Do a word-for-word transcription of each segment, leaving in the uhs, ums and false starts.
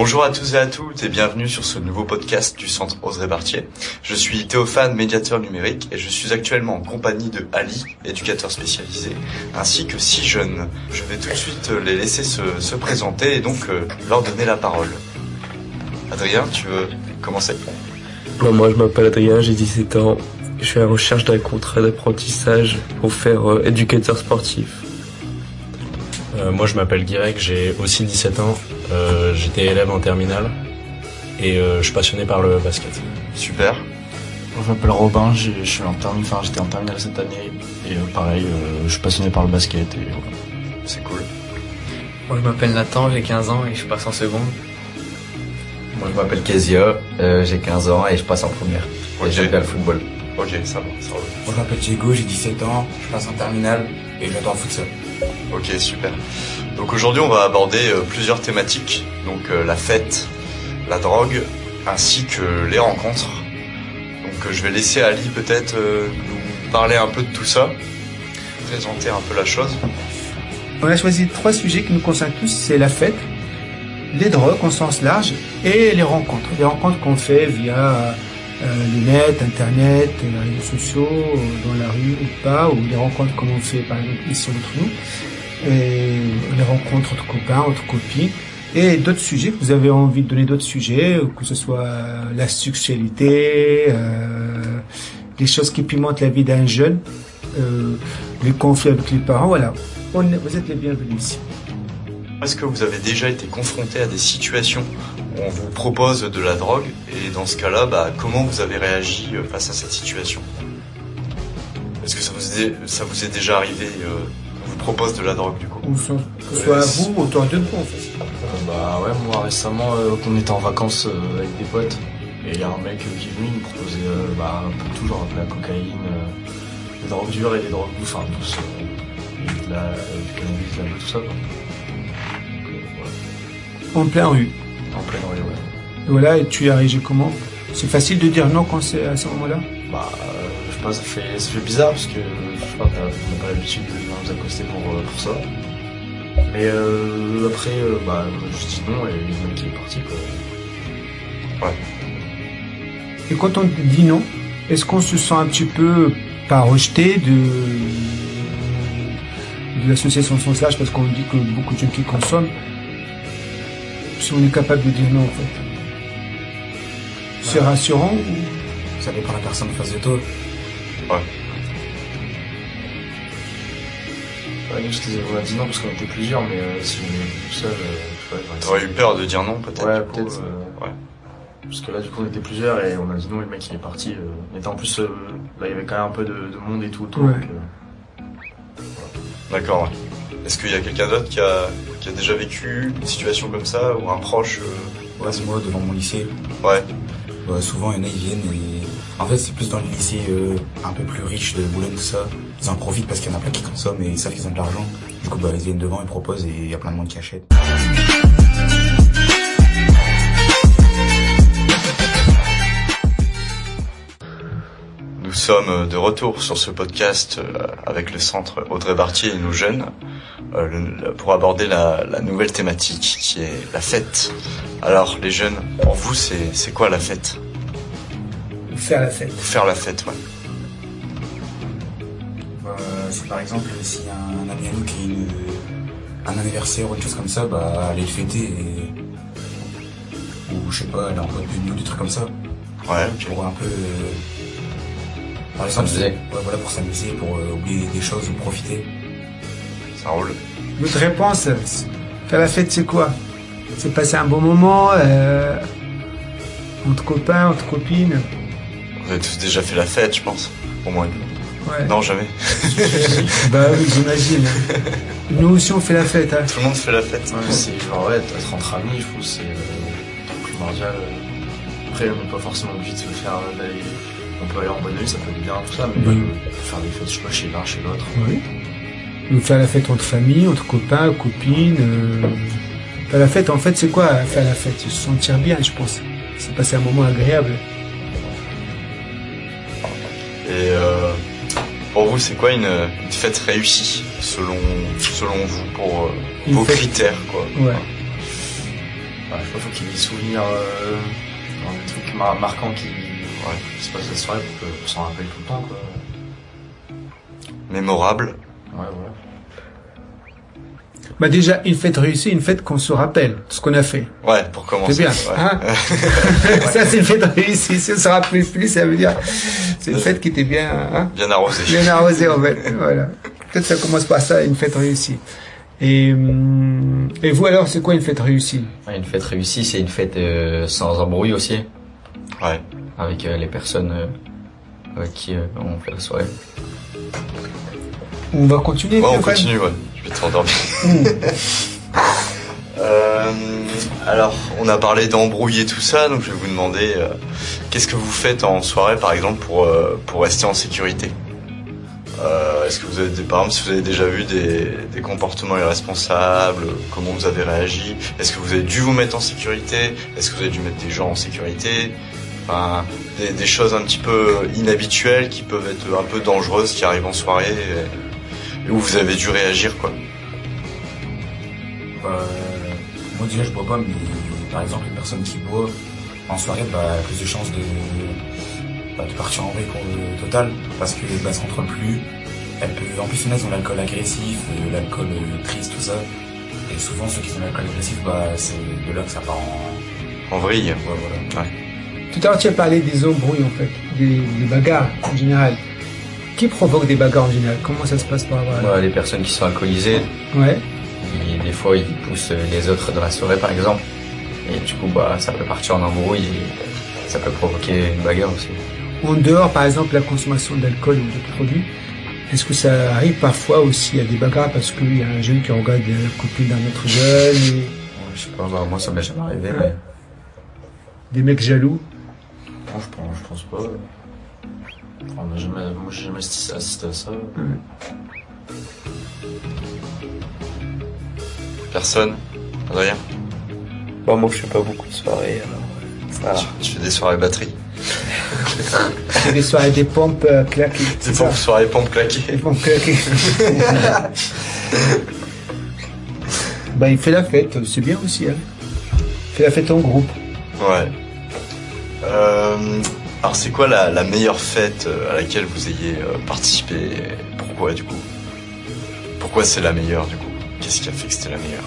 Bonjour à tous et à toutes et bienvenue sur ce nouveau podcast du Centre Audrey-Bartier. Je suis Théophane, médiateur numérique et je suis actuellement en compagnie de Ali, éducateur spécialisé, ainsi que six jeunes. Je vais tout de suite les laisser se, se présenter et donc euh, leur donner la parole. Adrien, tu veux commencer ? Non, moi je m'appelle Adrien, j'ai dix-sept ans. Je suis à la recherche d'un contrat d'apprentissage pour faire euh, éducateur sportif. Euh, moi je m'appelle Guirec, j'ai aussi dix-sept ans, euh, j'étais élève en terminale et euh, je suis passionné par le basket. Super. Moi, je m'appelle Robin, je, je suis en terminale, enfin j'étais en terminale cette année et euh, pareil, euh, je suis passionné par le basket et voilà. C'est cool. Moi je m'appelle Nathan, j'ai quinze ans et je passe en seconde. Moi je m'appelle Kezia, euh, j'ai quinze ans et je passe en première. Ok. Et j'aime bien le football. Ok, ça va, ça va. Moi je m'appelle Diego, j'ai dix-sept ans, je passe en terminale et j'adore le futsal. Ok, super. Donc aujourd'hui on va aborder euh, plusieurs thématiques, donc euh, la fête, la drogue, ainsi que les rencontres. Donc euh, je vais laisser Ali peut-être euh, nous parler un peu de tout ça, présenter un peu la chose. On a choisi trois sujets qui nous concernent tous, c'est la fête, les drogues en sens large et les rencontres. Les rencontres qu'on fait via euh, le net, internet, les réseaux sociaux, dans la rue ou pas, ou les rencontres comme on fait par exemple ici entre nous. Et les rencontres entre copains, entre copines, et d'autres sujets que vous avez envie de donner d'autres sujets, que ce soit la sexualité, euh, les choses qui pimentent la vie d'un jeune, euh, les conflits avec les parents, voilà. On, vous êtes les bienvenus ici. Est-ce que vous avez déjà été confronté à des situations où on vous propose de la drogue et dans ce cas-là, bah, comment vous avez réagi face à cette situation ? Est-ce que ça vous est, ça vous est déjà arrivé euh, qu'on vous propose de la drogue du coup ? Ou soit, que ce soit à vous ou autour de vous en fait. Euh, bah ouais, moi récemment euh, on était en vacances euh, avec des potes et il y a un mec euh, qui est venu nous proposer euh, bah, un peu tout genre de la cocaïne, euh, des drogues dures et des drogues douces, enfin douces, euh, et de la, euh, du cannabis, de la, tout ça quoi. En plein rue. En pleine rue, ouais. Et voilà, et tu as réagi comment ? C'est facile de dire non quand c'est à ce moment-là ? Bah, euh, je sais pas, ça fait, ça fait bizarre parce que, je sais pas, t'as, on n'a pas l'habitude de venir nous accoster pour, euh, pour ça. Mais euh, après, euh, bah, je dis non et le mec il est parti, quoi. Ouais. Et quand on dit non, est-ce qu'on se sent un petit peu pas rejeté de, de l'association Sens Large parce qu'on dit que beaucoup de jeunes qui consomment, si on est capable de dire non en fait. C'est ouais. Rassurant ou... Ça dépend de la personne en face de toi. Ouais. Ouais, nous, c'était, on a dit non parce qu'on était plusieurs, mais euh, si on était tout seul, euh, ouais, t'aurais eu peur de dire non peut-être ? Ouais, coup, peut-être. Euh, ouais. Parce que là, du coup, on était plusieurs et on a dit non et le mec il est parti. Euh, on était en plus, euh, là, il y avait quand même un peu de, de monde et tout autour. Ouais. Donc, euh, voilà. D'accord, ouais. Est-ce qu'il y a quelqu'un d'autre qui a, qui a déjà vécu une situation comme ça ou un proche euh... Ouais, c'est moi devant mon lycée. Ouais. Bah, souvent, il y en a, ils viennent et... En fait, c'est plus dans les lycées euh, un peu plus riches de Boulogne, tout ça. Ils en profitent parce qu'il y en a plein qui consomment et ils savent qu'ils ont de l'argent. Du coup, bah, ils viennent devant, ils proposent et il y a plein de monde qui achète. Nous sommes de retour sur ce podcast avec le centre Audrey-Bartier et nos jeunes pour aborder la, la nouvelle thématique qui est la fête. Alors les jeunes, pour vous c'est, c'est quoi la fête ? Faire la fête. Faire la fête, ouais. Bah, c'est par exemple s'il y a un ami à nous qui a une, un anniversaire ou une chose comme ça, bah aller le fêter et... ou je sais pas, aller en boîte de nuit ou des trucs comme ça. Ouais, ok. Pour un peu... Euh... Par exemple, s'amuser. Ouais, voilà, pour s'amuser, pour euh, oublier des choses ou profiter. Ça roule. Votre réponse, faire la fête, c'est quoi ? C'est passer un bon moment, euh, entre copains, entre copines. Vous avez tous déjà fait la fête, je pense. Au moins. Ouais. Non, jamais. Bah oui, j'imagine. Nous aussi, on fait la fête. Hein. Tout le monde fait la fête. Ouais, c'est genre, ouais, être entre amis, je trouve, c'est euh, primordial. Après, on n'est pas forcément obligé de se faire euh, d'aller... On peut aller en bonne nuit, ça peut être bien, tout ça, mais Oui. euh, faire des fêtes, je sais pas, chez l'un, chez l'autre. Oui. Donc faire la fête entre familles, entre copains, copines. Euh... Faire la fête, en fait, c'est quoi faire la fête ? Se sentir bien, je pense. C'est passer un moment agréable. Et euh, pour vous, c'est quoi une, une fête réussie selon selon vous pour euh, vos fête... critères, quoi ? Ouais. Ouais, je sais pas, faut qu'il y ait des souvenirs, euh, genre des trucs mar- marquants qui, ouais, qui se passent la soirée pour qu'on s'en rappelle tout le temps, quoi. Mémorable. Ouais, voilà. Bah déjà, une fête réussie, une fête qu'on se rappelle, ce qu'on a fait. Ouais, pour commencer. C'est bien, ouais. hein. Ça, c'est une fête réussie. Si on se rappelle plus, ça veut dire, c'est une fête qui était bien, hein. Bien arrosé. Bien arrosée, en fait. Voilà. Peut-être ça commence par ça, une fête réussie. Et, hum, et vous alors, c'est quoi une fête réussie? Ouais, une fête réussie, c'est une fête euh, sans embrouille aussi, Ouais. avec euh, les personnes euh, avec qui euh, on fait la soirée. On va continuer. Ouais, on Stéphane continue, ouais. Je vais te rendormir. euh, alors, on a parlé d'embrouille et tout ça, donc je vais vous demander, euh, qu'est-ce que vous faites en soirée, par exemple, pour, euh, pour rester en sécurité? Euh, est-ce que vous avez des, par exemple, si vous avez déjà vu des, des comportements irresponsables, comment vous avez réagi? Est-ce que vous avez dû vous mettre en sécurité? Est-ce que vous avez dû mettre des gens en sécurité? Enfin, des, des choses un petit peu inhabituelles qui peuvent être un peu dangereuses qui arrivent en soirée et, et où vous avez dû réagir, quoi. Bah, moi déjà je bois pas, mais par exemple les personnes qui boivent en soirée, bah plus de chances de, bah, de partir en vrille pour le total, parce que bah, elles se contrôlent plus. Elles peuvent, en plus il y en a qui ont l'alcool agressif, euh, l'alcool euh, triste, tout ça. Et souvent ceux qui ont l'alcool agressif, bah c'est de là que ça part en, En vrille. ouais, voilà. Ouais. Tout à l'heure, tu as parlé des embrouilles, en fait, des, des bagarres, en général. Qui provoque des bagarres, en général? Comment ça se passe par rapport à là? Ouais, les personnes qui sont alcoolisées, Ouais. ils- des fois ils poussent les autres dans la soirée par exemple, et du coup bah ça peut partir en embrouille et ça peut provoquer une bagarre aussi. En dehors, par exemple, la consommation d'alcool ou d'autres produits, est-ce que ça arrive parfois aussi à des bagarres parce qu'il y a un jeune qui regarde la copine d'un autre jeune et Ouais, je sais pas, bah, moi ça m'est jamais arrivé, Ouais. mais des mecs jaloux? Non, je pense, je pense pas. Enfin, on a jamais, moi, j'ai jamais assisté assisté à ça. Personne? Adrien? Bah, moi, je fais pas beaucoup de soirées, alors. Voilà. Tu, tu fais des soirées batterie? C'est des soirées des pompes euh, claquées. Des c'est ça pompes, soirées pompes Des claquées? pompes claquées. Bah, il fait la fête, c'est bien aussi, hein. Il fait la fête en groupe. Ouais. Euh, alors c'est quoi la, la meilleure fête euh, à laquelle vous ayez euh, participé? Et pourquoi du coup? Pourquoi c'est la meilleure du coup? Qu'est-ce qui a fait que c'était la meilleure?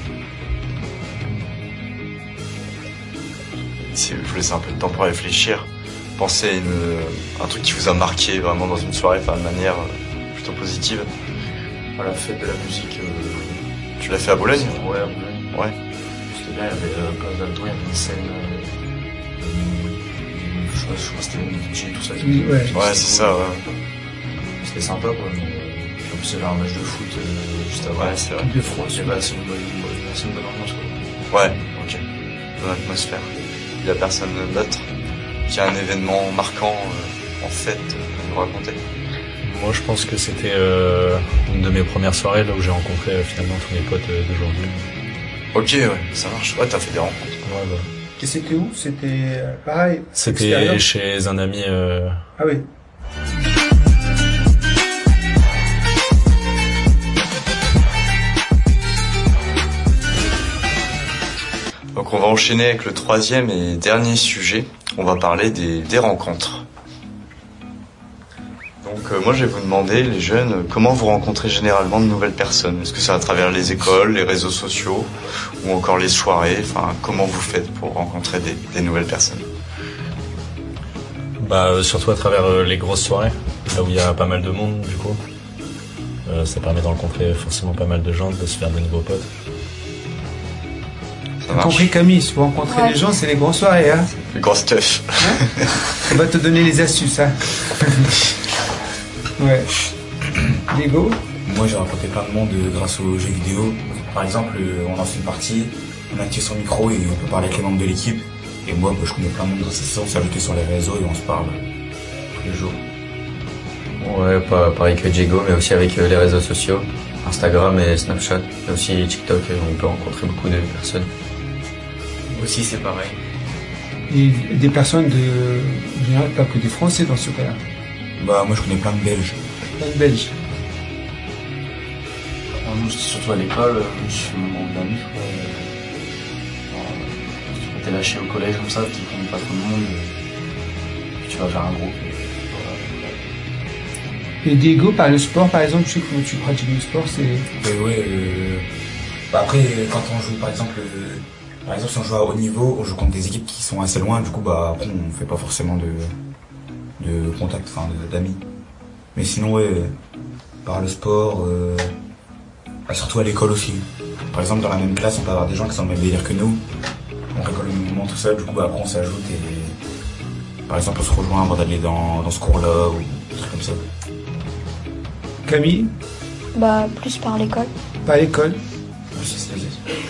C'est, je vous laisse un peu de temps pour réfléchir. Pensez à une, un truc qui vous a marqué vraiment dans une soirée, enfin de manière euh, plutôt positive. À la fête de la musique. Euh, Tu l'as fait à Boulogne? Ouais, à Boulogne. Ouais. C'était bien, il y avait euh, Place d'Alto, il y avait une scène. Euh, une- je crois, je crois que c'était une D J et tout ça. Oui, ouais. Ouais, c'est ça, ouais. C'était sympa, quoi. Mais, euh, puis en plus, il y avait un match de foot euh, juste avant. Ouais, c'est vrai. De France. C'est bah, c'est une bonne, une bonne, c'est une bonne ambiance, quoi. Ouais, ok. Bonne atmosphère. Il y a personne d'autre qui a un événement marquant euh, en fête euh, à nous raconter? Moi, je pense que c'était euh, une de mes premières soirées là où j'ai rencontré euh, finalement tous mes potes euh, d'aujourd'hui. Ok, ouais, ça marche. Ouais, t'as fait des rencontres. Ouais, bah. Et c'était où? C'était euh, pareil? C'était extérieur chez un ami. Euh, Ah oui. Donc on va enchaîner avec le troisième et dernier sujet. On va parler des, des rencontres. Donc euh, moi je vais vous demander, les jeunes, euh, comment vous rencontrez généralement de nouvelles personnes? Est-ce que c'est à travers les écoles, les réseaux sociaux ou encore les soirées? Enfin, comment vous faites pour rencontrer des, des nouvelles personnes? bah, euh, surtout à travers euh, les grosses soirées, là où il y a pas mal de monde du coup. Euh, ça permet de rencontrer forcément pas mal de gens, de se faire de nouveaux potes. Ça T'as marche? compris, Camille, si vous rencontrez les gens, c'est les grosses soirées, hein. Les grosses teufs. On va te donner les astuces, hein. Ouais. Diego? Moi j'ai rencontré plein de monde euh, grâce aux jeux vidéo. Par exemple, euh, on lance une partie, on active son micro et on peut parler avec les membres de l'équipe. Et moi, bah, je connais plein de monde grâce à ça, on s'est ajouté sur les réseaux et on se parle tous les jours. Ouais, pas pareil que Diego, mais aussi avec euh, les réseaux sociaux, Instagram et Snapchat, et aussi TikTok, euh, on peut rencontrer beaucoup de personnes. Aussi, c'est pareil. Et des personnes de, en général, pas que des Français dans ce cas-là. Bah moi je connais plein de Belges. Plein de Belges. Alors, moi, c'était surtout à l'école, euh, je suis mon groupe d'amis, quoi. t'es lâché au collège comme ça, tu connais pas trop le monde, et tu vas vers un groupe. Et, voilà. Et Diego, par le sport, par exemple, je sais comment tu pratiques le sport, c'est... Euh, ouais, euh, bah après, quand on joue, par exemple, euh, par exemple, si on joue à haut niveau, on joue contre des équipes qui sont assez loin, du coup, bah, après, on fait pas forcément de, de contact, enfin, de- d'amis. Mais sinon, ouais, par le sport, euh, bah, surtout à l'école aussi. Par exemple, dans la même classe, on peut avoir des gens qui sont dans le même délire que nous. On rigole au même moment, tout ça, du coup, bah, après, on s'ajoute et, par exemple, on se rejoint avant d'aller dans, dans ce cours-là, ou des trucs comme ça. Camille, Bah, plus par l'école. par l'école. Ouais, c'est- c'est-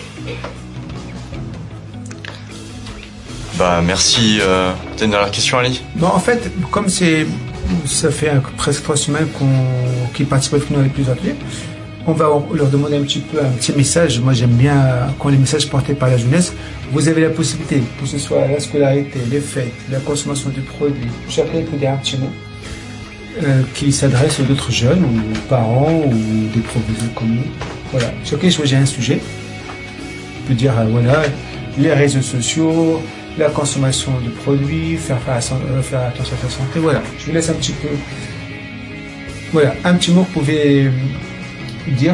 Bah merci. Euh... T'as une dernière question, Ali? Non, en fait, comme c'est, ça fait un- presque trois semaines qu'on, qu'ils participent avec nous avec plusieurs ateliers, on va leur demander un petit peu un petit message. Moi, j'aime bien quand les messages portés par la jeunesse. Vous avez la possibilité, que ce soit la scolarité, les fêtes, la consommation de produits, chacun peut dire un petit mot euh, qui s'adresse aux autres jeunes, ou aux parents, ou des professeurs comme nous. Voilà, chacun choisit un sujet. On peut dire, euh, voilà, les réseaux sociaux, la consommation de produits, faire, faire, euh, faire attention à sa santé. Voilà, je vous laisse un petit peu. Voilà, un petit mot que vous pouvez euh, dire,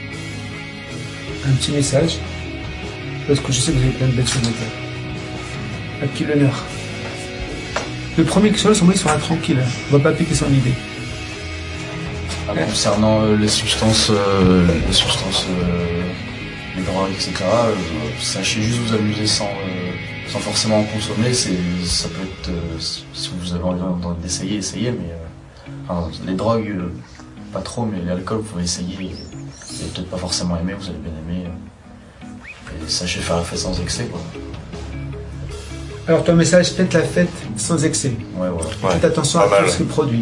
un petit message, parce que je sais que vous avez plein de belles choses à dire. À qui l'honneur? Le premier qui soit, moi, il sera tranquille. On va pas piquer son idée. Ah, concernant euh, les substances, euh, les substances, euh, les drogues, et cetera, euh, sachez juste vous amuser sans, euh, sans forcément en consommer. C'est, ça peut être, euh, si vous avez envie d'essayer, essayez. Mais euh, enfin, les drogues, euh, pas trop, mais l'alcool, vous pouvez essayer. Vous allez peut-être pas forcément aimer, vous allez bien aimer. Euh, et sachez faire la fête sans excès, quoi. Alors, ton message, faites la fête sans excès. Ouais, voilà. Ouais, Faites attention pas à mal, tout ce ouais. que produit.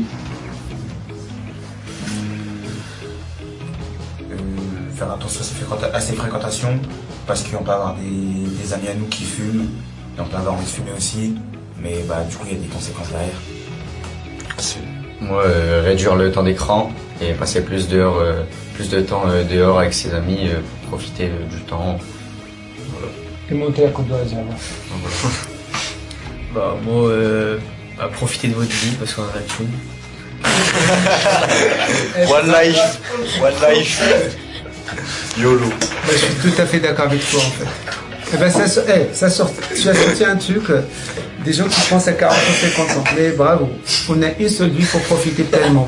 Euh, faire attention à ses, fréquenta- à ses fréquentations, parce qu'on peut avoir des, des amis à nous qui fument, et on peut avoir envie de fumer aussi, mais bah du coup il y a des conséquences derrière. C'est- Moi, euh, réduire le temps d'écran et passer plus d'heures, euh, plus de temps euh, dehors avec ses amis euh, pour profiter euh, du temps. Et monter la côte de réserve. Bah, moi, euh, bah, profitez de votre vie parce qu'on en a tout. One life, one life. YOLO. Bah, je suis tout à fait d'accord avec toi, en fait. Eh ben, ça, so- eh, ça sort, tu as sorti un truc, euh, des gens qui pensent à quarante ou cinquante ans. Mais bravo, on a une seule vie pour profiter pleinement.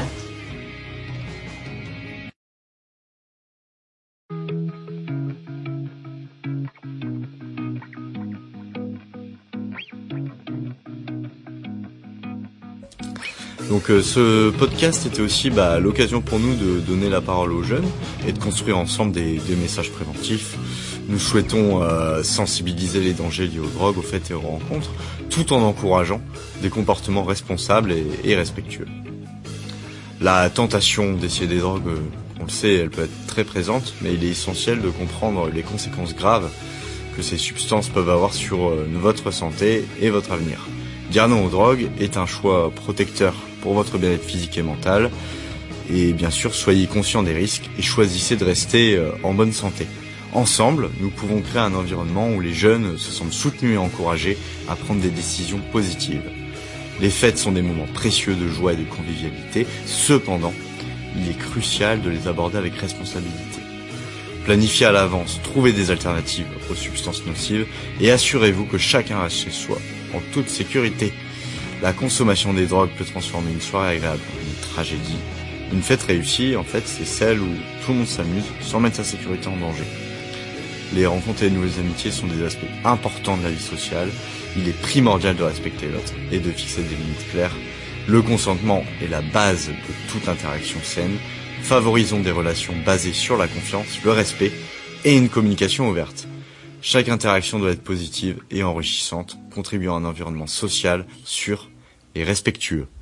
Donc euh, ce podcast était aussi bah, l'occasion pour nous de donner la parole aux jeunes et de construire ensemble des, des messages préventifs. Nous souhaitons euh, sensibiliser les dangers liés aux drogues, aux fêtes et aux rencontres, tout en encourageant des comportements responsables et, et respectueux. La tentation d'essayer des drogues, euh, on le sait, elle peut être très présente, mais il est essentiel de comprendre les conséquences graves que ces substances peuvent avoir sur euh, votre santé et votre avenir. Dire non aux drogues est un choix protecteur pour votre bien-être physique et mental. Et bien sûr, soyez conscients des risques et choisissez de rester en bonne santé. Ensemble, nous pouvons créer un environnement où les jeunes se sentent soutenus et encouragés à prendre des décisions positives. Les fêtes sont des moments précieux de joie et de convivialité. Cependant, il est crucial de les aborder avec responsabilité. Planifiez à l'avance, trouvez des alternatives aux substances nocives et assurez-vous que chacun reste chez soi en toute sécurité. La consommation des drogues peut transformer une soirée agréable en une tragédie. Une fête réussie, en fait, c'est celle où tout le monde s'amuse sans mettre sa sécurité en danger. Les rencontres et les nouvelles amitiés sont des aspects importants de la vie sociale. Il est primordial de respecter l'autre et de fixer des limites claires. Le consentement est la base de toute interaction saine. Favorisons des relations basées sur la confiance, le respect et une communication ouverte. Chaque interaction doit être positive et enrichissante, contribuant à un environnement social, sûr et respectueux.